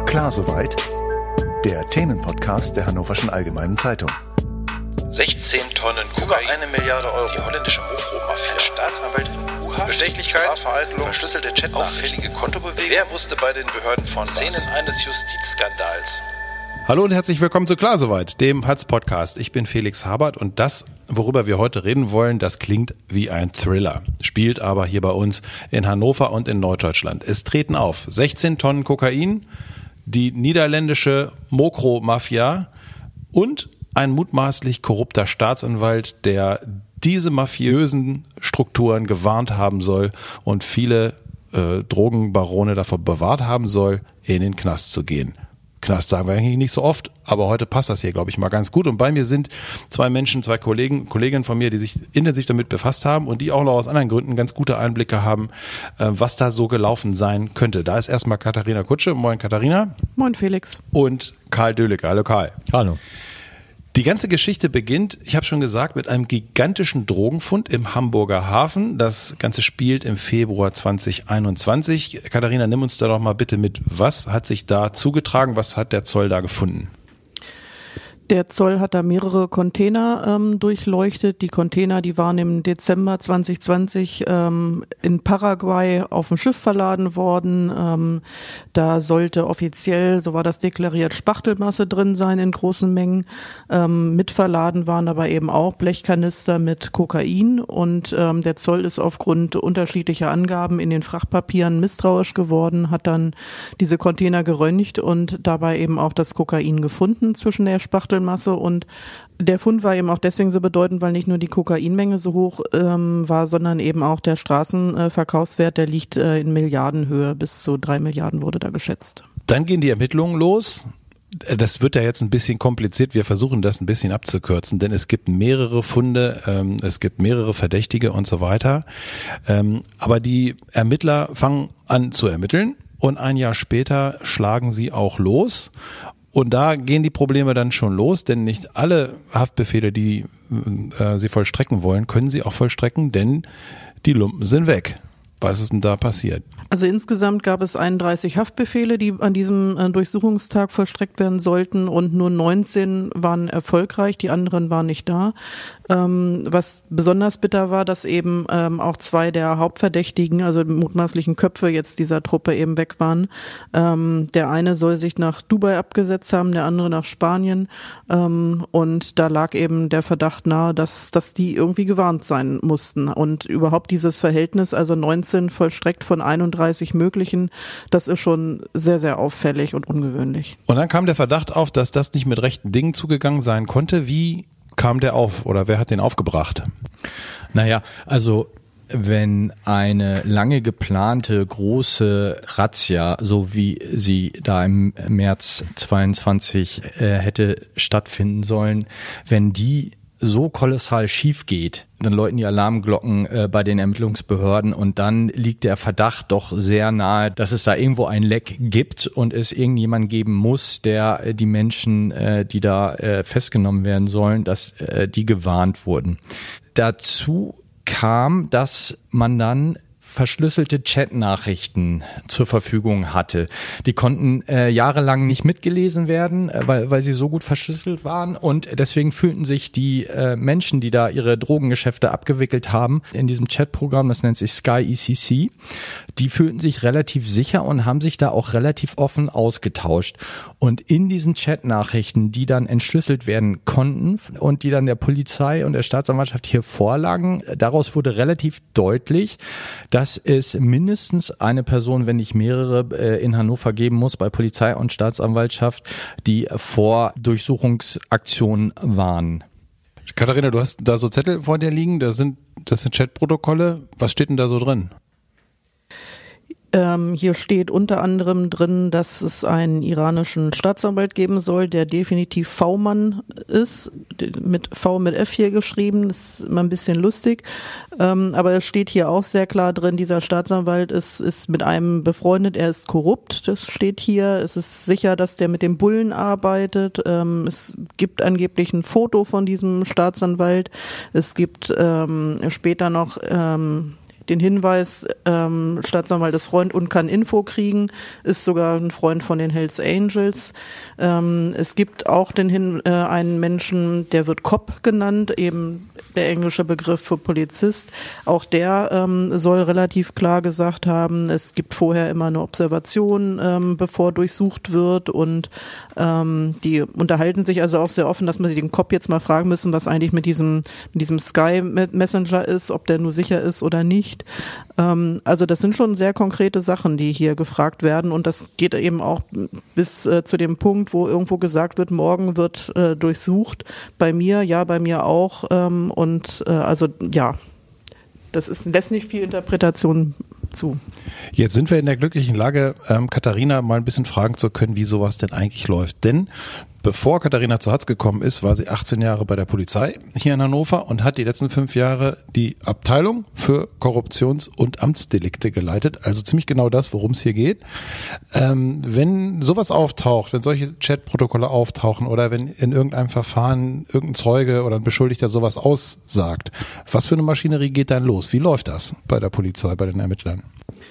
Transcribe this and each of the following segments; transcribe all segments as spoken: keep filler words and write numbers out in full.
Klar soweit? Der Themenpodcast der Hannoverschen Allgemeinen Zeitung. sechzehn Tonnen Kokain, über eine Milliarde Euro. Die holländische Mokro-Mafia, Staatsanwalt in Wuhan, Bestechlichkeit, Strafvereitelung, verschlüsselte Chat, auffällige Kontobewegungen. Wer wusste bei den Behörden von Szenen eines Justizskandals? Hallo und herzlich willkommen zu Klar soweit, dem Hatz-Podcast. Ich bin Felix Habert und das, worüber wir heute reden wollen, das klingt wie ein Thriller, spielt aber hier bei uns in Hannover und in Norddeutschland. Es treten auf sechzehn Tonnen Kokain, die niederländische Mokro-Mafia und ein mutmaßlich korrupter Staatsanwalt, der diese mafiösen Strukturen gewarnt haben soll und viele äh, Drogenbarone davor bewahrt haben soll, in den Knast zu gehen. Knast sagen wir eigentlich nicht so oft, aber heute passt das hier, glaube ich, mal ganz gut. Und bei mir sind zwei Menschen, zwei Kollegen, Kolleginnen von mir, die sich intensiv damit befasst haben und die auch noch aus anderen Gründen ganz gute Einblicke haben, was da so gelaufen sein könnte. Da ist erstmal Katharina Kutsche. Moin Katharina. Moin Felix. Und Karl Döhlecke. Hallo Karl. Hallo. Die ganze Geschichte beginnt, ich habe schon gesagt, mit einem gigantischen Drogenfund im Hamburger Hafen. Das Ganze spielt im Februar zwanzig einundzwanzig. Katharina, nimm uns da doch mal bitte mit. Was hat sich da zugetragen? Was hat der Zoll da gefunden? Der Zoll hat da mehrere Container ähm, durchleuchtet. Die Container, die waren im Dezember zwanzig zwanzig ähm, in Paraguay auf dem Schiff verladen worden. Ähm, da sollte offiziell, so war das deklariert, Spachtelmasse drin sein in großen Mengen. Ähm, mit verladen waren aber eben auch Blechkanister mit Kokain. Und ähm, der Zoll ist aufgrund unterschiedlicher Angaben in den Frachtpapieren misstrauisch geworden, hat dann diese Container geröntgt und dabei eben auch das Kokain gefunden zwischen der Spachtelmasse. Masse und der Fund war eben auch deswegen so bedeutend, weil nicht nur die Kokainmenge so hoch ähm, war, sondern eben auch der Straßenverkaufswert, der liegt äh, in Milliardenhöhe, bis zu drei Milliarden wurde da geschätzt. Dann gehen die Ermittlungen los. Das wird ja jetzt ein bisschen kompliziert, wir versuchen das ein bisschen abzukürzen, denn es gibt mehrere Funde, ähm, es gibt mehrere Verdächtige und so weiter, ähm, aber die Ermittler fangen an zu ermitteln und ein Jahr später schlagen sie auch los. Und da gehen die Probleme dann schon los, denn nicht alle Haftbefehle, die äh, sie vollstrecken wollen, können sie auch vollstrecken, denn die Lumpen sind weg. Was ist denn da passiert? Also insgesamt gab es einunddreißig Haftbefehle, die an diesem äh, Durchsuchungstag vollstreckt werden sollten und nur neunzehn waren erfolgreich, die anderen waren nicht da. Ähm, was besonders bitter war, dass eben ähm, auch zwei der Hauptverdächtigen, also mutmaßlichen Köpfe jetzt dieser Truppe eben weg waren. Ähm, der eine soll sich nach Dubai abgesetzt haben, der andere nach Spanien ähm, und da lag eben der Verdacht nahe, dass, dass die irgendwie gewarnt sein mussten und überhaupt dieses Verhältnis, also neunzehn vollstreckt von einunddreißig möglichen, das ist schon sehr, sehr auffällig und ungewöhnlich. Und dann kam der Verdacht auf, dass das nicht mit rechten Dingen zugegangen sein konnte. Wie kam der auf oder wer hat den aufgebracht? Naja, also wenn eine lange geplante große Razzia, so wie sie da im März zweiundzwanzig äh, hätte stattfinden sollen, wenn die so kolossal schief geht, dann läuten die Alarmglocken äh, bei den Ermittlungsbehörden und dann liegt der Verdacht doch sehr nahe, dass es da irgendwo ein Leck gibt und es irgendjemand geben muss, der äh, die Menschen, äh, die da äh, festgenommen werden sollen, dass äh, die gewarnt wurden. Dazu kam, dass man dann verschlüsselte Chat-Nachrichten zur Verfügung hatte. Die konnten äh, jahrelang nicht mitgelesen werden, äh, weil, weil sie so gut verschlüsselt waren und deswegen fühlten sich die äh, Menschen, die da ihre Drogengeschäfte abgewickelt haben, in diesem Chat-Programm, das nennt sich Sky E C C, die fühlten sich relativ sicher und haben sich da auch relativ offen ausgetauscht. Und in diesen Chat-Nachrichten, die dann entschlüsselt werden konnten und die dann der Polizei und der Staatsanwaltschaft hier vorlagen, daraus wurde relativ deutlich, dass dass es mindestens eine Person, wenn nicht mehrere, äh, in Hannover geben muss bei Polizei und Staatsanwaltschaft, die vor Durchsuchungsaktionen waren. Katharina, du hast da so Zettel vor dir liegen, da sind, das sind Chatprotokolle. Was steht denn da so drin? Ähm, hier steht unter anderem drin, dass es einen iranischen Staatsanwalt geben soll, der definitiv V-Mann ist, mit V mit F hier geschrieben, das ist immer ein bisschen lustig, ähm, aber es steht hier auch sehr klar drin, dieser Staatsanwalt ist, ist mit einem befreundet, er ist korrupt, das steht hier, es ist sicher, dass der mit dem Bullen arbeitet, ähm, es gibt angeblich ein Foto von diesem Staatsanwalt, es gibt ähm, später noch ähm, den Hinweis, ähm, Staatsanwalt ist Freund und kann Info kriegen, ist sogar ein Freund von den Hells Angels. Ähm, es gibt auch den Hin, äh, einen Menschen, der wird Cop genannt, eben der englische Begriff für Polizist. Auch der ähm, soll relativ klar gesagt haben, es gibt vorher immer eine Observation, ähm, bevor durchsucht wird, und ähm, die unterhalten sich also auch sehr offen, dass man den Cop jetzt mal fragen müssen, was eigentlich mit diesem, mit diesem Sky Messenger ist, ob der nur sicher ist oder nicht. Ähm, also das sind schon sehr konkrete Sachen, die hier gefragt werden, und das geht eben auch bis äh, zu dem Punkt, wo irgendwo gesagt wird, morgen wird äh, durchsucht. Bei mir, ja, bei mir auch, ähm, und äh, also ja, das ist, lässt nicht viel Interpretation zu. Jetzt sind wir in der glücklichen Lage, ähm, Katharina mal ein bisschen fragen zu können, wie sowas denn eigentlich läuft. Denn bevor Katharina zu Hatz gekommen ist, war sie achtzehn Jahre bei der Polizei hier in Hannover und hat die letzten fünf Jahre die Abteilung für Korruptions- und Amtsdelikte geleitet. Also ziemlich genau das, worum es hier geht. Ähm, wenn sowas auftaucht, wenn solche Chatprotokolle auftauchen oder wenn in irgendeinem Verfahren irgendein Zeuge oder ein Beschuldigter sowas aussagt, was für eine Maschinerie geht dann los? Wie läuft das bei der Polizei, bei den Ermittlern?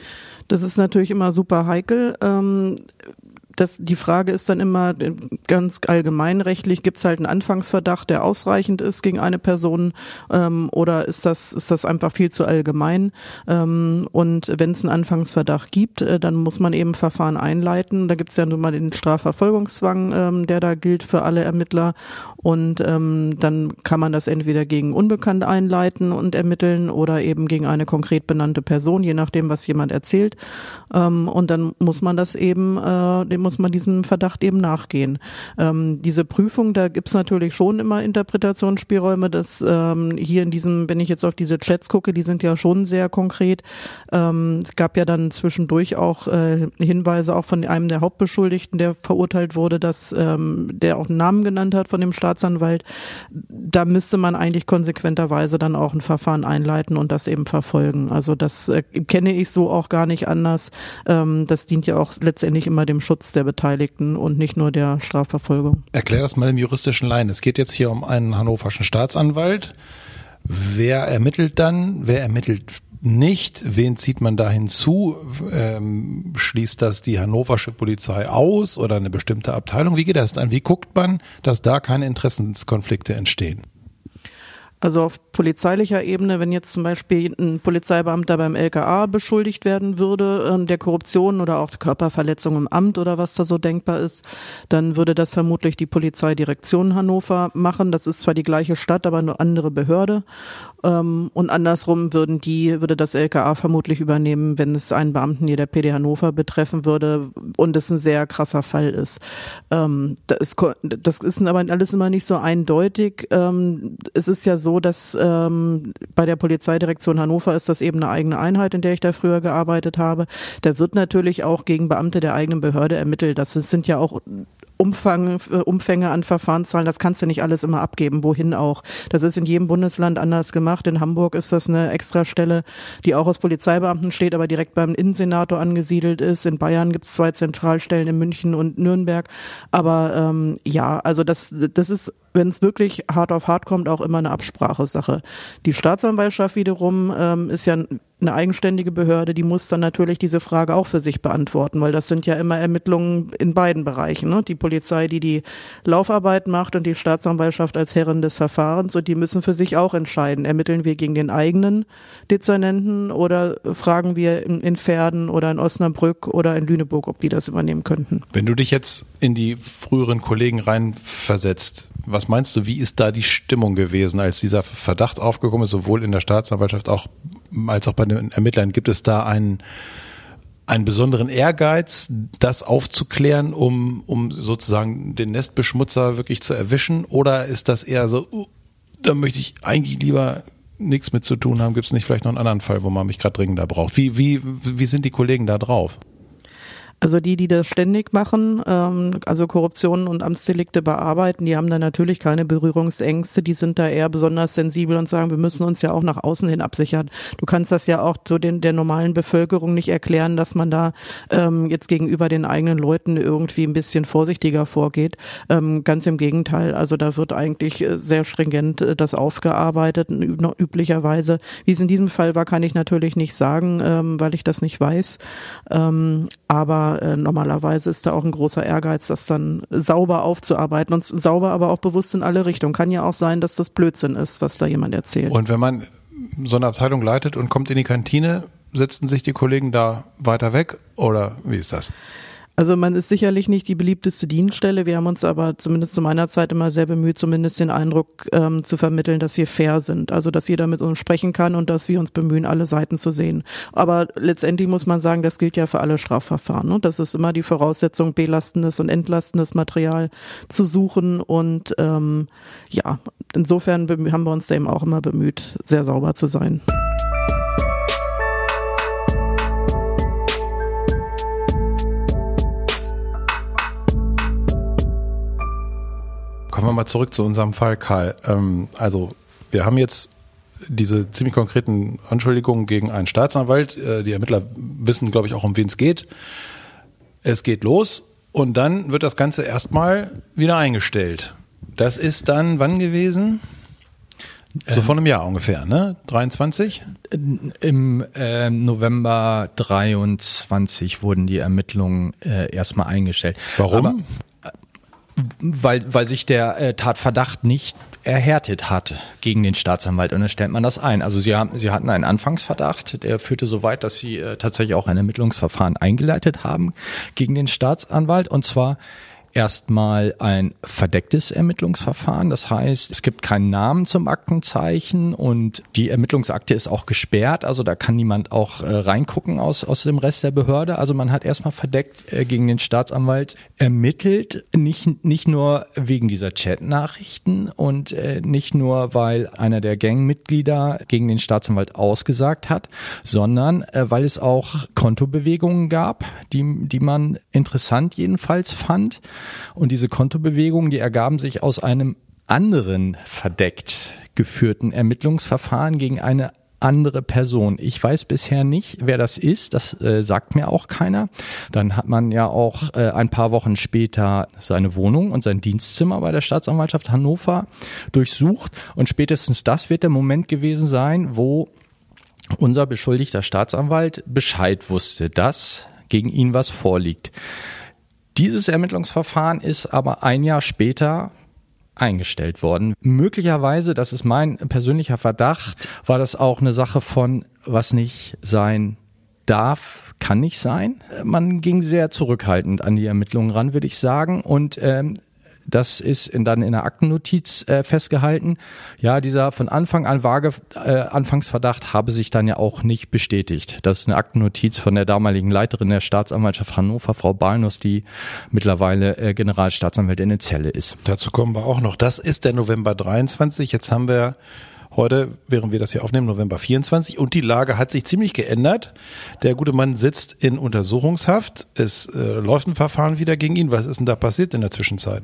Das ist natürlich immer super heikel. Ähm, Das, die Frage ist dann immer ganz allgemeinrechtlich, gibt es halt einen Anfangsverdacht, der ausreichend ist gegen eine Person, ähm, oder ist das ist das einfach viel zu allgemein? Ähm, und wenn es einen Anfangsverdacht gibt, äh, dann muss man eben Verfahren einleiten. Da gibt es ja nun mal den Strafverfolgungszwang, ähm, der da gilt für alle Ermittler, und ähm, dann kann man das entweder gegen Unbekannt einleiten und ermitteln oder eben gegen eine konkret benannte Person, je nachdem, was jemand erzählt. Ähm, und dann muss man das eben, äh, dem muss man diesem Verdacht eben nachgehen. Ähm, diese Prüfung, da gibt's natürlich schon immer Interpretationsspielräume, dass ähm, hier in diesem, wenn ich jetzt auf diese Chats gucke, die sind ja schon sehr konkret. Ähm, es gab ja dann zwischendurch auch äh, Hinweise auch von einem der Hauptbeschuldigten, der verurteilt wurde, dass ähm, der auch einen Namen genannt hat von dem Staatsanwalt. Da müsste man eigentlich konsequenterweise dann auch ein Verfahren einleiten und das eben verfolgen. Also das äh, kenne ich so auch gar nicht anders. Ähm, das dient ja auch letztendlich immer dem Schutz der Beteiligten und nicht nur der Strafverfolgung. Erklär das mal im juristischen Laien. Es geht jetzt hier um einen hannoverschen Staatsanwalt. Wer ermittelt dann? Wer ermittelt nicht? Wen zieht man da hinzu? Ähm, schließt das die hannoversche Polizei aus oder eine bestimmte Abteilung? Wie geht das dann? Wie guckt man, dass da keine Interessenskonflikte entstehen? Also auf polizeilicher Ebene, wenn jetzt zum Beispiel ein Polizeibeamter beim L K A beschuldigt werden würde, ähm, der Korruption oder auch Körperverletzung im Amt oder was da so denkbar ist, dann würde das vermutlich die Polizeidirektion Hannover machen. Das ist zwar die gleiche Stadt, aber eine andere Behörde. Ähm, und andersrum würden die, würde das L K A vermutlich übernehmen, wenn es einen Beamten hier der P D Hannover betreffen würde und es ein sehr krasser Fall ist. Ähm, das ist, das ist aber alles immer nicht so eindeutig. Ähm, es ist ja so, So, dass ähm, bei der Polizeidirektion Hannover ist das eben eine eigene Einheit, in der ich da früher gearbeitet habe. Da wird natürlich auch gegen Beamte der eigenen Behörde ermittelt. Das sind ja auch Umfang, Umfänge an Verfahrenszahlen, das kannst du nicht alles immer abgeben, wohin auch. Das ist in jedem Bundesland anders gemacht. In Hamburg ist das eine Extrastelle, die auch aus Polizeibeamten steht, aber direkt beim Innensenator angesiedelt ist. In Bayern gibt es zwei Zentralstellen, in München und Nürnberg. Aber ähm, ja, also das, das ist, wenn es wirklich hart auf hart kommt, auch immer eine Absprachesache. Die Staatsanwaltschaft wiederum ähm, ist ja eine eigenständige Behörde, die muss dann natürlich diese Frage auch für sich beantworten, weil das sind ja immer Ermittlungen in beiden Bereichen, ne? Die Polizei, die die Laufarbeit macht, und die Staatsanwaltschaft als Herrin des Verfahrens, und die müssen für sich auch entscheiden, ermitteln wir gegen den eigenen Dezernenten oder fragen wir in, in Verden oder in Osnabrück oder in Lüneburg, ob die das übernehmen könnten. Wenn du dich jetzt in die früheren Kollegen reinversetzt, was meinst du, wie ist da die Stimmung gewesen, als dieser Verdacht aufgekommen ist, sowohl in der Staatsanwaltschaft auch, als auch bei den Ermittlern? Gibt es da einen, einen besonderen Ehrgeiz, das aufzuklären, um, um sozusagen den Nestbeschmutzer wirklich zu erwischen? Oder ist das eher so, uh, da möchte ich eigentlich lieber nichts mit zu tun haben? Gibt es nicht vielleicht noch einen anderen Fall, wo man mich gerade dringender braucht? Wie, wie, wie sind die Kollegen da drauf? Also die, die das ständig machen, ähm, also Korruption und Amtsdelikte bearbeiten, die haben da natürlich keine Berührungsängste, die sind da eher besonders sensibel und sagen, wir müssen uns ja auch nach außen hin absichern. Du kannst das ja auch zu den der normalen Bevölkerung nicht erklären, dass man da ähm, jetzt gegenüber den eigenen Leuten irgendwie ein bisschen vorsichtiger vorgeht. Ähm, ganz im Gegenteil, also da wird eigentlich sehr stringent äh, das aufgearbeitet, üb- üblicherweise. Wie es in diesem Fall war, kann ich natürlich nicht sagen, ähm, weil ich das nicht weiß. Ähm, aber äh, normalerweise ist da auch ein großer Ehrgeiz, das dann sauber aufzuarbeiten und sauber, aber auch bewusst in alle Richtungen. Kann ja auch sein, dass das Blödsinn ist, was da jemand erzählt. Und wenn man so eine Abteilung leitet und kommt in die Kantine, setzen sich die Kollegen da weiter weg oder wie ist das? Also man ist sicherlich nicht die beliebteste Dienststelle. Wir haben uns aber zumindest zu meiner Zeit immer sehr bemüht, zumindest den Eindruck ähm, zu vermitteln, dass wir fair sind. Also dass jeder mit uns sprechen kann und dass wir uns bemühen, alle Seiten zu sehen. Aber letztendlich muss man sagen, das gilt ja für alle Strafverfahren. Ne? Das ist immer die Voraussetzung, belastendes und entlastendes Material zu suchen. Und ähm, ja, insofern haben wir uns da eben auch immer bemüht, sehr sauber zu sein. Kommen wir mal zurück zu unserem Fall, Karl. Ähm, also wir haben jetzt diese ziemlich konkreten Anschuldigungen gegen einen Staatsanwalt. Äh, die Ermittler wissen, glaube ich, auch, um wen es geht. Es geht los und dann wird das Ganze erstmal wieder eingestellt. Das ist dann wann gewesen? So vor einem Jahr ungefähr, ne? dreiundzwanzig? Im äh, November dreiundzwanzig wurden die Ermittlungen äh, erstmal eingestellt. Warum? Aber, Weil, weil sich der äh, Tatverdacht nicht erhärtet hat gegen den Staatsanwalt und dann stellt man das ein. Also sie haben, sie hatten einen Anfangsverdacht, der führte so weit, dass sie äh, tatsächlich auch ein Ermittlungsverfahren eingeleitet haben gegen den Staatsanwalt und zwar erstmal ein verdecktes Ermittlungsverfahren. Das heißt, es gibt keinen Namen zum Aktenzeichen und die Ermittlungsakte ist auch gesperrt. Also da kann niemand auch äh, reingucken aus, aus dem Rest der Behörde. Also man hat erstmal verdeckt äh, gegen den Staatsanwalt ermittelt. Nicht, nicht nur wegen dieser Chat-Nachrichten und äh, nicht nur, weil einer der Gangmitglieder gegen den Staatsanwalt ausgesagt hat, sondern äh, weil es auch Kontobewegungen gab, die, die man interessant jedenfalls fand. Und diese Kontobewegungen, die ergaben sich aus einem anderen verdeckt geführten Ermittlungsverfahren gegen eine andere Person. Ich weiß bisher nicht, wer das ist, das äh, sagt mir auch keiner. Dann hat man ja auch äh, ein paar Wochen später seine Wohnung und sein Dienstzimmer bei der Staatsanwaltschaft Hannover durchsucht und spätestens das wird der Moment gewesen sein, wo unser beschuldigter Staatsanwalt Bescheid wusste, dass gegen ihn was vorliegt. Dieses Ermittlungsverfahren ist aber ein Jahr später eingestellt worden. Möglicherweise, das ist mein persönlicher Verdacht, war das auch eine Sache von, was nicht sein darf, kann nicht sein. Man ging sehr zurückhaltend an die Ermittlungen ran, würde ich sagen. Und ähm, das ist in, dann in der Aktennotiz äh, festgehalten. Ja, dieser von Anfang an vage äh, Anfangsverdacht habe sich dann ja auch nicht bestätigt. Das ist eine Aktennotiz von der damaligen Leiterin der Staatsanwaltschaft Hannover, Frau Balnus, die mittlerweile äh, Generalstaatsanwältin in Celle ist. Dazu kommen wir auch noch. Das ist der November dreiundzwanzig. Jetzt haben wir heute, während wir das hier aufnehmen, November vierundzwanzig und die Lage hat sich ziemlich geändert. Der gute Mann sitzt in Untersuchungshaft. Es äh, läuft ein Verfahren wieder gegen ihn. Was ist denn da passiert in der Zwischenzeit?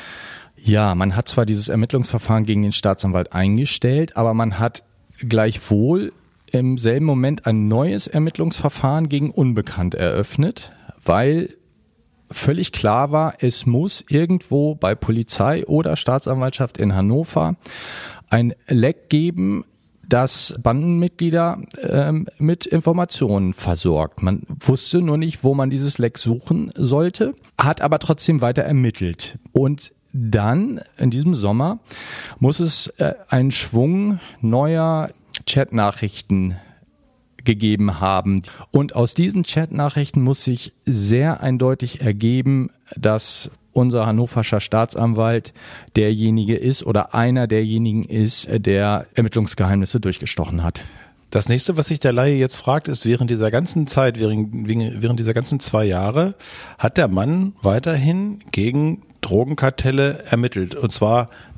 Ja, man hat zwar dieses Ermittlungsverfahren gegen den Staatsanwalt eingestellt, aber man hat gleichwohl im selben Moment ein neues Ermittlungsverfahren gegen Unbekannt eröffnet, weil völlig klar war, es muss irgendwo bei Polizei oder Staatsanwaltschaft in Hannover ein Leck geben, das Bandenmitglieder ähm, mit Informationen versorgt. Man wusste nur nicht, wo man dieses Leck suchen sollte, hat aber trotzdem weiter ermittelt. Und dann, in diesem Sommer, muss es äh, einen Schwung neuer Chatnachrichten gegeben haben. Und aus diesen Chatnachrichten muss sich sehr eindeutig ergeben, dass unser hannoverscher Staatsanwalt derjenige ist oder einer derjenigen ist, der Ermittlungsgeheimnisse durchgestochen hat. Das nächste, was sich der Laie jetzt fragt, ist, während dieser ganzen Zeit, während, während dieser ganzen zwei Jahre, hat der Mann weiterhin gegen Drogenkartelle ermittelt. Und zwar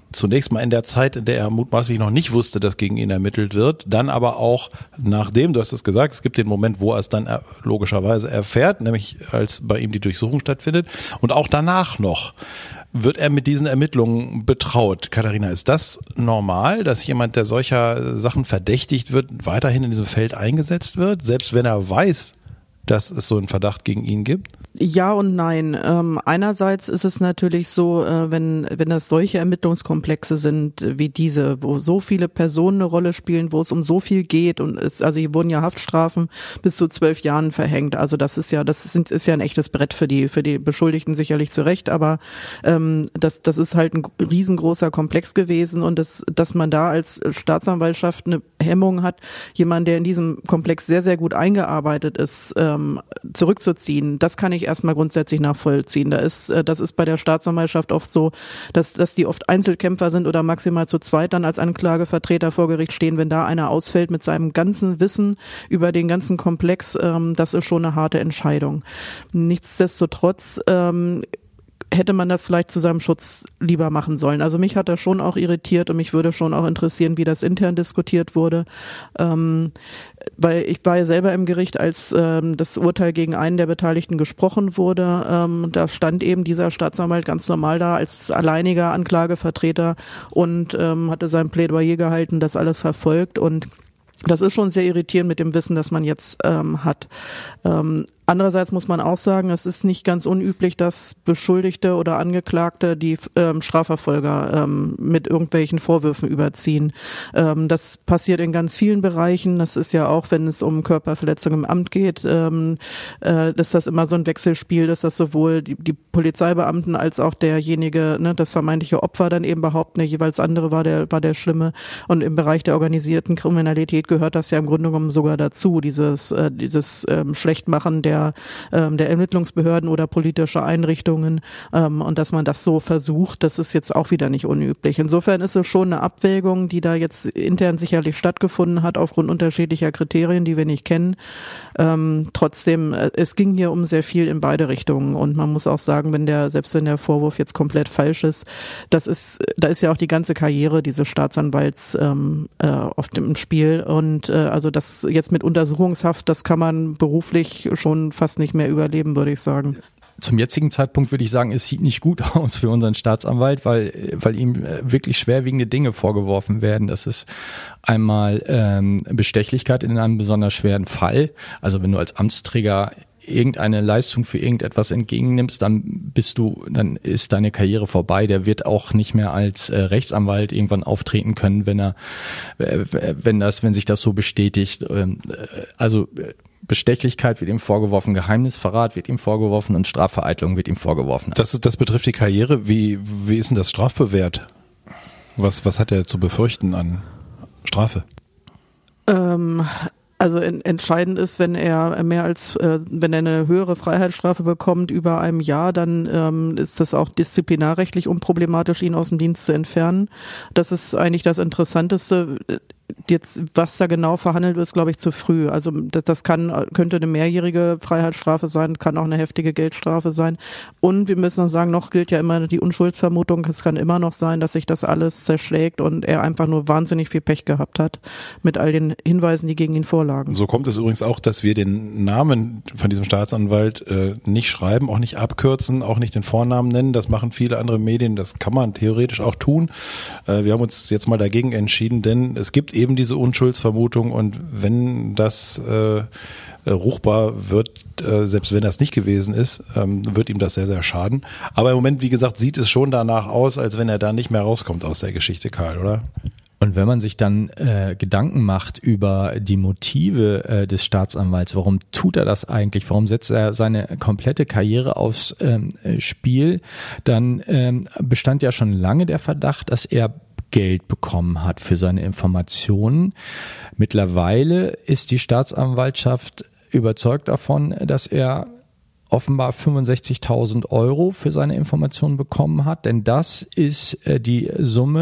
zunächst mal in der Zeit, in der er mutmaßlich noch nicht wusste, dass gegen ihn ermittelt wird, dann aber auch nachdem, du hast es gesagt, es gibt den Moment, wo er es dann er, logischerweise erfährt, nämlich als bei ihm die Durchsuchung stattfindet, und auch danach noch wird er mit diesen Ermittlungen betraut. Katharina, ist das normal, dass jemand, der solcher Sachen verdächtigt wird, weiterhin in diesem Feld eingesetzt wird, selbst wenn er weiß, dass es so einen Verdacht gegen ihn gibt? Ja und nein. Ähm, einerseits ist es natürlich so, äh, wenn wenn das solche Ermittlungskomplexe sind wie diese, wo so viele Personen eine Rolle spielen, wo es um so viel geht, und es, also hier wurden ja Haftstrafen bis zu zwölf Jahren verhängt. Also das ist ja das ist, ist ja ein echtes Brett für die für die Beschuldigten, sicherlich zu Recht, aber ähm, das das ist halt ein riesengroßer Komplex gewesen, und das dass man da als Staatsanwaltschaft eine Hemmung hat, jemanden, der in diesem Komplex sehr sehr gut eingearbeitet ist, ähm, zurückzuziehen. Das kann ich erstmal grundsätzlich nachvollziehen. Da ist, das ist bei der Staatsanwaltschaft oft so, dass, dass die oft Einzelkämpfer sind oder maximal zu zweit dann als Anklagevertreter vor Gericht stehen. Wenn da einer ausfällt mit seinem ganzen Wissen über den ganzen Komplex, ähm, das ist schon eine harte Entscheidung. Nichtsdestotrotz, ähm, hätte man das vielleicht zu seinem Schutz lieber machen sollen. Also mich hat das schon auch irritiert, und mich würde schon auch interessieren, wie das intern diskutiert wurde. Ähm, weil ich war ja selber im Gericht, als ähm, das Urteil gegen einen der Beteiligten gesprochen wurde. Ähm, da stand eben dieser Staatsanwalt ganz normal da als alleiniger Anklagevertreter und ähm, hatte sein Plädoyer gehalten, das alles verfolgt, und das ist schon sehr irritierend mit dem Wissen, das man jetzt ähm, hat. Ähm, Andererseits muss man auch sagen, es ist nicht ganz unüblich, dass Beschuldigte oder Angeklagte die ähm, Strafverfolger ähm, mit irgendwelchen Vorwürfen überziehen. Ähm, das passiert in ganz vielen Bereichen. Das ist ja auch, wenn es um Körperverletzung im Amt geht, ähm, äh, ist das immer so ein Wechselspiel, dass das sowohl die, die Polizeibeamten als auch derjenige, ne, das vermeintliche Opfer dann eben behaupten, der jeweils andere war der, war der Schlimme. Und im Bereich der organisierten Kriminalität gehört das ja im Grunde genommen sogar dazu, dieses, äh, dieses ähm, Schlechtmachen der Der, der Ermittlungsbehörden oder politische Einrichtungen, ähm, und dass man das so versucht, das ist jetzt auch wieder nicht unüblich. Insofern ist es schon eine Abwägung, die da jetzt intern sicherlich stattgefunden hat, aufgrund unterschiedlicher Kriterien, die wir nicht kennen. Ähm, trotzdem, es ging hier um sehr viel in beide Richtungen, und man muss auch sagen, wenn der, selbst wenn der Vorwurf jetzt komplett falsch ist, das ist, da ist ja auch die ganze Karriere dieses Staatsanwalts ähm, äh, oft im Spiel, und äh, also das jetzt mit Untersuchungshaft, das kann man beruflich schon fast nicht mehr überleben, würde ich sagen. Zum jetzigen Zeitpunkt würde ich sagen, es sieht nicht gut aus für unseren Staatsanwalt, weil, weil ihm wirklich schwerwiegende Dinge vorgeworfen werden. Das ist einmal ähm, Bestechlichkeit in einem besonders schweren Fall. Also wenn du als Amtsträger irgendeine Leistung für irgendetwas entgegennimmst, dann bist du, dann ist deine Karriere vorbei. Der wird auch nicht mehr als äh, Rechtsanwalt irgendwann auftreten können, wenn er, äh, wenn das, wenn sich das so bestätigt. Ähm, also Bestechlichkeit wird ihm vorgeworfen, Geheimnisverrat wird ihm vorgeworfen und Strafvereitelung wird ihm vorgeworfen. Das, das betrifft die Karriere. Wie, wie ist denn das strafbewehrt? Was, was hat er zu befürchten an Strafe? Ähm, also in, entscheidend ist, wenn er mehr als, äh, wenn er eine höhere Freiheitsstrafe bekommt über einem Jahr, dann ähm, ist das auch disziplinarrechtlich unproblematisch, ihn aus dem Dienst zu entfernen. Das ist eigentlich das Interessanteste. Jetzt, was da genau verhandelt wird, ist, glaube ich, zu früh. Also das, das kann, könnte eine mehrjährige Freiheitsstrafe sein, kann auch eine heftige Geldstrafe sein. Und wir müssen noch sagen, noch gilt ja immer die Unschuldsvermutung. Es kann immer noch sein, dass sich das alles zerschlägt und er einfach nur wahnsinnig viel Pech gehabt hat mit all den Hinweisen, die gegen ihn vorlagen. So kommt es übrigens auch, dass wir den Namen von diesem Staatsanwalt äh, nicht schreiben, auch nicht abkürzen, auch nicht den Vornamen nennen. Das machen viele andere Medien. Das kann man theoretisch auch tun. Äh, wir haben uns jetzt mal dagegen entschieden, denn es gibt eben diese Unschuldsvermutung, und wenn das äh, ruchbar wird, äh, selbst wenn das nicht gewesen ist, ähm, wird ihm das sehr, sehr schaden. Aber im Moment, wie gesagt, sieht es schon danach aus, als wenn er da nicht mehr rauskommt aus der Geschichte, Karl, oder? Und wenn man sich dann äh, Gedanken macht über die Motive äh, des Staatsanwalts, warum tut er das eigentlich, warum setzt er seine komplette Karriere aufs ähm, Spiel, dann ähm, bestand ja schon lange der Verdacht, dass er Geld bekommen hat für seine Informationen. Mittlerweile ist die Staatsanwaltschaft überzeugt davon, dass er offenbar fünfundsechzigtausend Euro für seine Informationen bekommen hat, denn das ist äh, die Summe,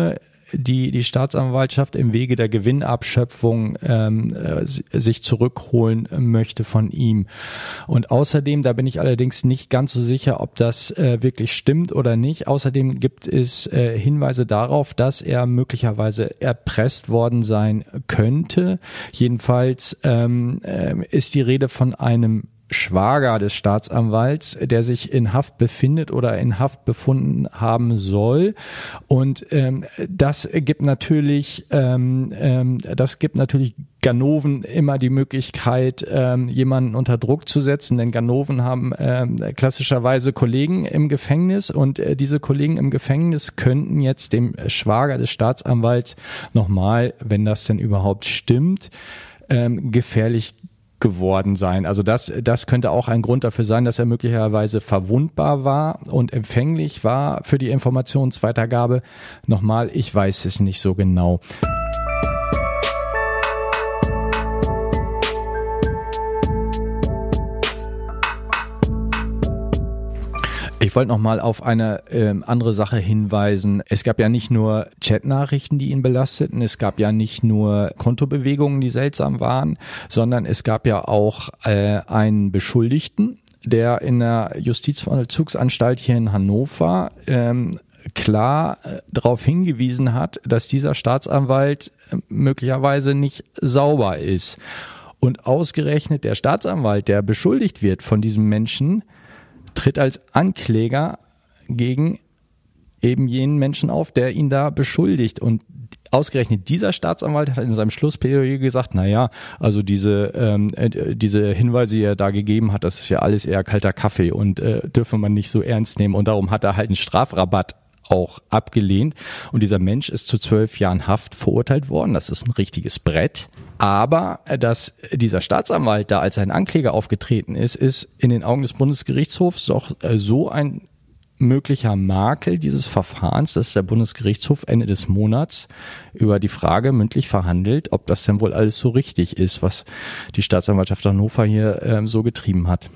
die die Staatsanwaltschaft im Wege der Gewinnabschöpfung ähm, äh, sich zurückholen möchte von ihm. Und außerdem, da bin ich allerdings nicht ganz so sicher, ob das äh, wirklich stimmt oder nicht. Außerdem gibt es äh, Hinweise darauf, dass er möglicherweise erpresst worden sein könnte. Jedenfalls ähm, äh, ist die Rede von einem Schwager des Staatsanwalts, der sich in Haft befindet oder in Haft befunden haben soll. Und ähm, das gibt natürlich, ähm, ähm, das gibt natürlich Ganoven immer die Möglichkeit, ähm, jemanden unter Druck zu setzen, denn Ganoven haben ähm, klassischerweise Kollegen im Gefängnis und äh, diese Kollegen im Gefängnis könnten jetzt dem Schwager des Staatsanwalts nochmal, wenn das denn überhaupt stimmt, ähm, gefährlich geworden sein. Also das, das könnte auch ein Grund dafür sein, dass er möglicherweise verwundbar war und empfänglich war für die Informationsweitergabe. Nochmal, ich weiß es nicht so genau. Ich wollte noch mal auf eine ähm, andere Sache hinweisen. Es gab ja nicht nur Chatnachrichten, die ihn belasteten, es gab ja nicht nur Kontobewegungen, die seltsam waren, sondern es gab ja auch äh, einen Beschuldigten, der in der Justizvollzugsanstalt hier in Hannover ähm, klar äh, darauf hingewiesen hat, dass dieser Staatsanwalt äh, möglicherweise nicht sauber ist. Und ausgerechnet der Staatsanwalt, der beschuldigt wird von diesem Menschen, tritt als Ankläger gegen eben jenen Menschen auf, der ihn da beschuldigt. Und ausgerechnet dieser Staatsanwalt hat in seinem Schlussplädoyer gesagt, naja, also diese ähm, äh, diese Hinweise, die er da gegeben hat, das ist ja alles eher kalter Kaffee und äh, dürfe man nicht so ernst nehmen. Und darum hat er halt einen Strafrabatt auch abgelehnt. Und dieser Mensch ist zu zwölf Jahren Haft verurteilt worden. Das ist ein richtiges Brett. Aber dass dieser Staatsanwalt da als ein Ankläger aufgetreten ist, ist in den Augen des Bundesgerichtshofs doch so ein möglicher Makel dieses Verfahrens, dass der Bundesgerichtshof Ende des Monats über die Frage mündlich verhandelt, ob das denn wohl alles so richtig ist, was die Staatsanwaltschaft Hannover hier äh, so getrieben hat.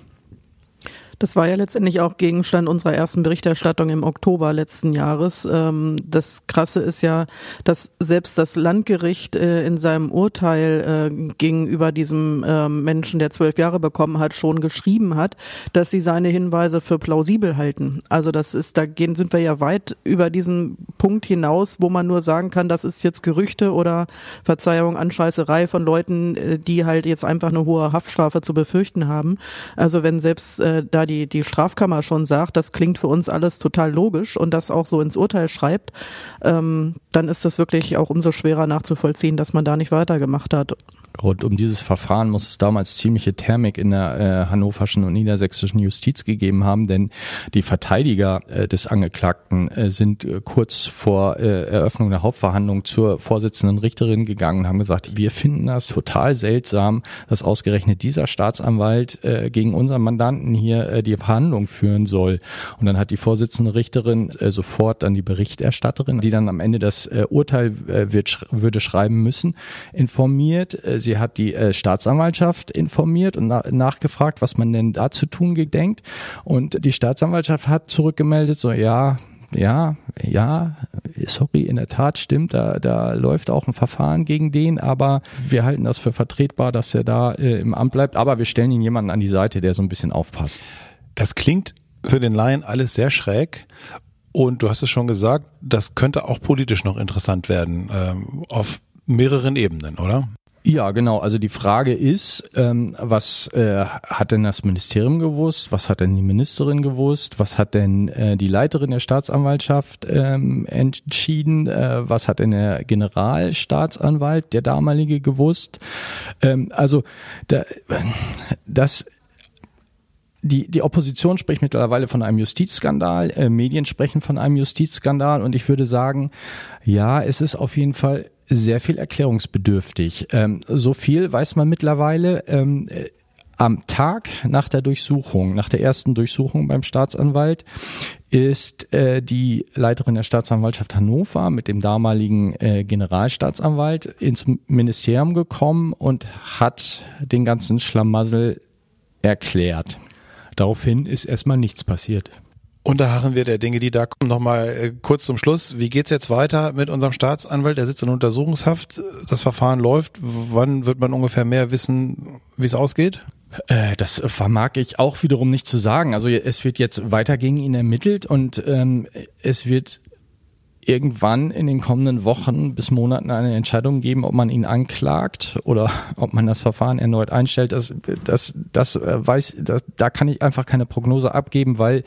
Das war ja letztendlich auch Gegenstand unserer ersten Berichterstattung im Oktober letzten Jahres. Das Krasse ist ja, dass selbst das Landgericht in seinem Urteil gegenüber diesem Menschen, der zwölf Jahre bekommen hat, schon geschrieben hat, dass sie seine Hinweise für plausibel halten. Also das ist, da gehen, sind wir ja weit über diesen Punkt hinaus, wo man nur sagen kann, das ist jetzt Gerüchte oder Verzeihung, Anscheißerei von Leuten, die halt jetzt einfach eine hohe Haftstrafe zu befürchten haben. Also wenn selbst äh, da die, die Strafkammer schon sagt, das klingt für uns alles total logisch und das auch so ins Urteil schreibt, ähm, dann ist das wirklich auch umso schwerer nachzuvollziehen, dass man da nicht weitergemacht hat. Rund um dieses Verfahren muss es damals ziemliche Thermik in der äh, hannoverschen und niedersächsischen Justiz gegeben haben, denn die Verteidiger äh, des Angeklagten äh, sind äh, kurz vor äh, Eröffnung der Hauptverhandlung zur Vorsitzenden Richterin gegangen und haben gesagt, wir finden das total seltsam, dass ausgerechnet dieser Staatsanwalt äh, gegen unseren Mandanten hier äh, die Verhandlung führen soll. Und dann hat die Vorsitzende Richterin äh, sofort dann die Berichterstatterin, die dann am Ende das äh, Urteil äh, wird, sch- würde schreiben müssen, informiert. Äh, Sie hat die äh, Staatsanwaltschaft informiert und na- nachgefragt, was man denn da zu tun gedenkt. Und die Staatsanwaltschaft hat zurückgemeldet, so ja, ja, ja, sorry, in der Tat stimmt, da, da läuft auch ein Verfahren gegen den, aber wir halten das für vertretbar, dass er da äh, im Amt bleibt. Aber wir stellen ihn jemanden an die Seite, der so ein bisschen aufpasst. Das klingt für den Laien alles sehr schräg. Und du hast es schon gesagt, das könnte auch politisch noch interessant werden, ähm, auf mehreren Ebenen, oder? Ja, genau. Also die Frage ist, ähm, was äh, hat denn das Ministerium gewusst? Was hat denn die Ministerin gewusst? Was hat denn äh, die Leiterin der Staatsanwaltschaft ähm, entschieden? Äh, was hat denn der Generalstaatsanwalt, der damalige, gewusst? Ähm, also da, das Die, die Opposition spricht mittlerweile von einem Justizskandal, äh, Medien sprechen von einem Justizskandal und ich würde sagen, ja, es ist auf jeden Fall sehr viel erklärungsbedürftig. Ähm, so viel weiß man mittlerweile. Ähm, äh, am Tag nach der Durchsuchung, nach der ersten Durchsuchung beim Staatsanwalt, ist äh, die Leiterin der Staatsanwaltschaft Hannover mit dem damaligen äh, Generalstaatsanwalt ins Ministerium gekommen und hat den ganzen Schlamassel erklärt. Daraufhin ist erstmal nichts passiert. Und da harren wir der Dinge, die da kommen. Nochmal äh, kurz zum Schluss. Wie geht's jetzt weiter mit unserem Staatsanwalt? Der sitzt in Untersuchungshaft. Das Verfahren läuft. Wann wird man ungefähr mehr wissen, wie es ausgeht? Äh, das vermag ich auch wiederum nicht zu sagen. Also es wird jetzt weiter gegen ihn ermittelt und ähm, es wird irgendwann in den kommenden Wochen bis Monaten eine Entscheidung geben, ob man ihn anklagt oder ob man das Verfahren erneut einstellt. Das, das, das weiß, das, da kann ich einfach keine Prognose abgeben, weil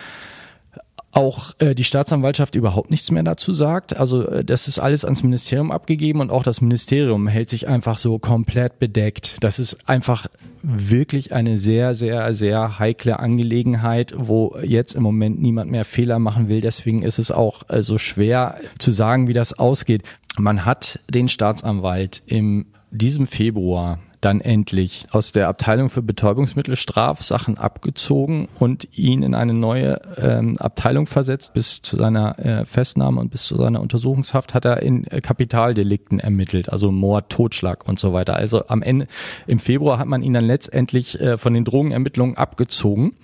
auch äh, die Staatsanwaltschaft überhaupt nichts mehr dazu sagt. Also äh, das ist alles ans Ministerium abgegeben und auch das Ministerium hält sich einfach so komplett bedeckt. Das ist einfach wirklich eine sehr, sehr, sehr heikle Angelegenheit, wo jetzt im Moment niemand mehr Fehler machen will. Deswegen ist es auch äh, so schwer zu sagen, wie das ausgeht. Man hat den Staatsanwalt im diesem Februar dann endlich aus der Abteilung für Betäubungsmittelstrafsachen abgezogen und ihn in eine neue ähm, Abteilung versetzt. Bis zu seiner äh, Festnahme und bis zu seiner Untersuchungshaft hat er in äh, Kapitaldelikten ermittelt, also Mord, Totschlag und so weiter. Also am Ende, im Februar hat man ihn dann letztendlich äh, von den Drogenermittlungen abgezogen.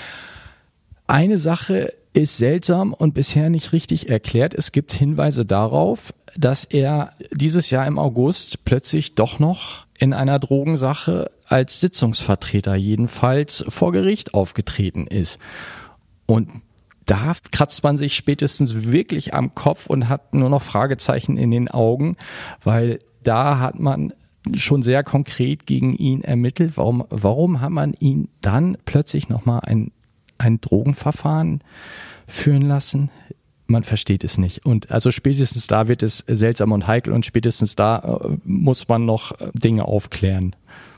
Eine Sache ist seltsam und bisher nicht richtig erklärt. Es gibt Hinweise darauf, dass er dieses Jahr im August plötzlich doch noch in einer Drogensache als Sitzungsvertreter jedenfalls vor Gericht aufgetreten ist. Und da kratzt man sich spätestens wirklich am Kopf und hat nur noch Fragezeichen in den Augen, weil da hat man schon sehr konkret gegen ihn ermittelt. Warum, warum hat man ihn dann plötzlich nochmal ein, ein Drogenverfahren führen lassen? Man versteht es nicht. Und also spätestens da wird es seltsam und heikel und spätestens da äh, muss man noch Dinge aufklären.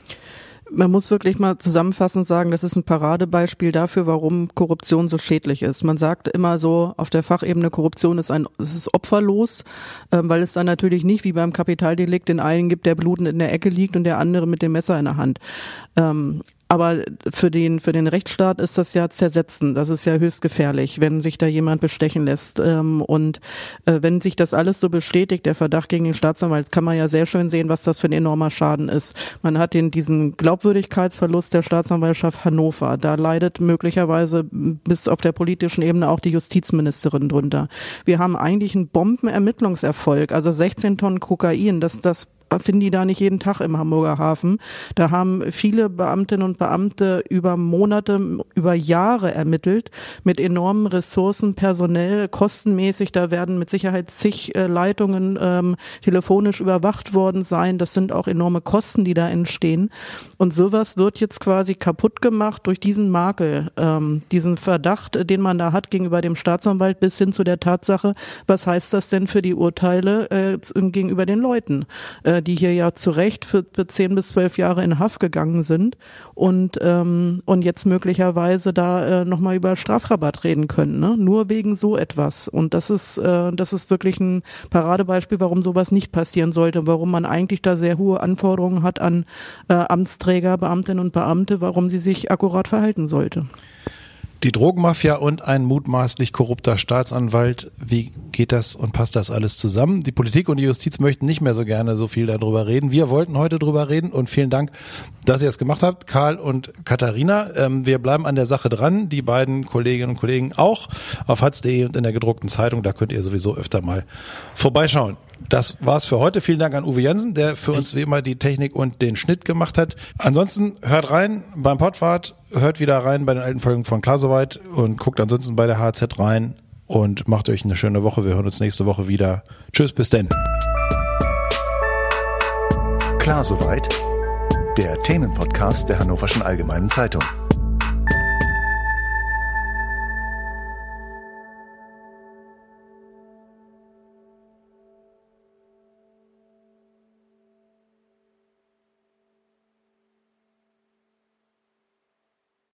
Man muss wirklich mal zusammenfassend sagen, das ist ein Paradebeispiel dafür, warum Korruption so schädlich ist. Man sagt immer so auf der Fachebene, Korruption ist ein, es ist opferlos, ähm, weil es dann natürlich nicht wie beim Kapitaldelikt den einen gibt, der blutend in der Ecke liegt und der andere mit dem Messer in der Hand. Ähm, Aber für den für den Rechtsstaat ist das ja zersetzen. Das ist ja höchst gefährlich, wenn sich da jemand bestechen lässt. Und wenn sich das alles so bestätigt, der Verdacht gegen den Staatsanwalt, kann man ja sehr schön sehen, was das für ein enormer Schaden ist. Man hat den diesen Glaubwürdigkeitsverlust der Staatsanwaltschaft Hannover. Da leidet möglicherweise bis auf der politischen Ebene auch die Justizministerin drunter. Wir haben eigentlich einen Bombenermittlungserfolg, also sechzehn Tonnen Kokain, das das finden die da nicht jeden Tag im Hamburger Hafen. Da haben viele Beamtinnen und Beamte über Monate, über Jahre ermittelt, mit enormen Ressourcen, personell, kostenmäßig. Da werden mit Sicherheit zig äh, Leitungen ähm, telefonisch überwacht worden sein. Das sind auch enorme Kosten, die da entstehen. Und sowas wird jetzt quasi kaputt gemacht durch diesen Makel, ähm, diesen Verdacht, den man da hat gegenüber dem Staatsanwalt, bis hin zu der Tatsache, was heißt das denn für die Urteile äh, gegenüber den Leuten, äh, die hier ja zu Recht für, für zehn bis zwölf Jahre in Haft gegangen sind und ähm, und jetzt möglicherweise da äh, nochmal über Strafrabatt reden können, ne? Nur wegen so etwas. Und das ist äh, das ist wirklich ein Paradebeispiel, warum sowas nicht passieren sollte, warum man eigentlich da sehr hohe Anforderungen hat an äh, Amtsträger, Beamtinnen und Beamte, warum sie sich akkurat verhalten sollte. Die Drogenmafia und ein mutmaßlich korrupter Staatsanwalt, wie geht das und passt das alles zusammen? Die Politik und die Justiz möchten nicht mehr so gerne so viel darüber reden. Wir wollten heute drüber reden und vielen Dank, dass ihr es gemacht habt, Karl und Katharina. Ähm, wir bleiben an der Sache dran, die beiden Kolleginnen und Kollegen auch, auf hatz punkt de und in der gedruckten Zeitung, da könnt ihr sowieso öfter mal vorbeischauen. Das war's für heute. Vielen Dank an Uwe Jensen, der für uns wie immer die Technik und den Schnitt gemacht hat. Ansonsten hört rein beim Podfahrt, hört wieder rein bei den alten Folgen von Klar Soweit und guckt ansonsten bei der H Z rein und macht euch eine schöne Woche. Wir hören uns nächste Woche wieder. Tschüss, bis denn. Klar Soweit, der Themenpodcast der Hannoverschen Allgemeinen Zeitung.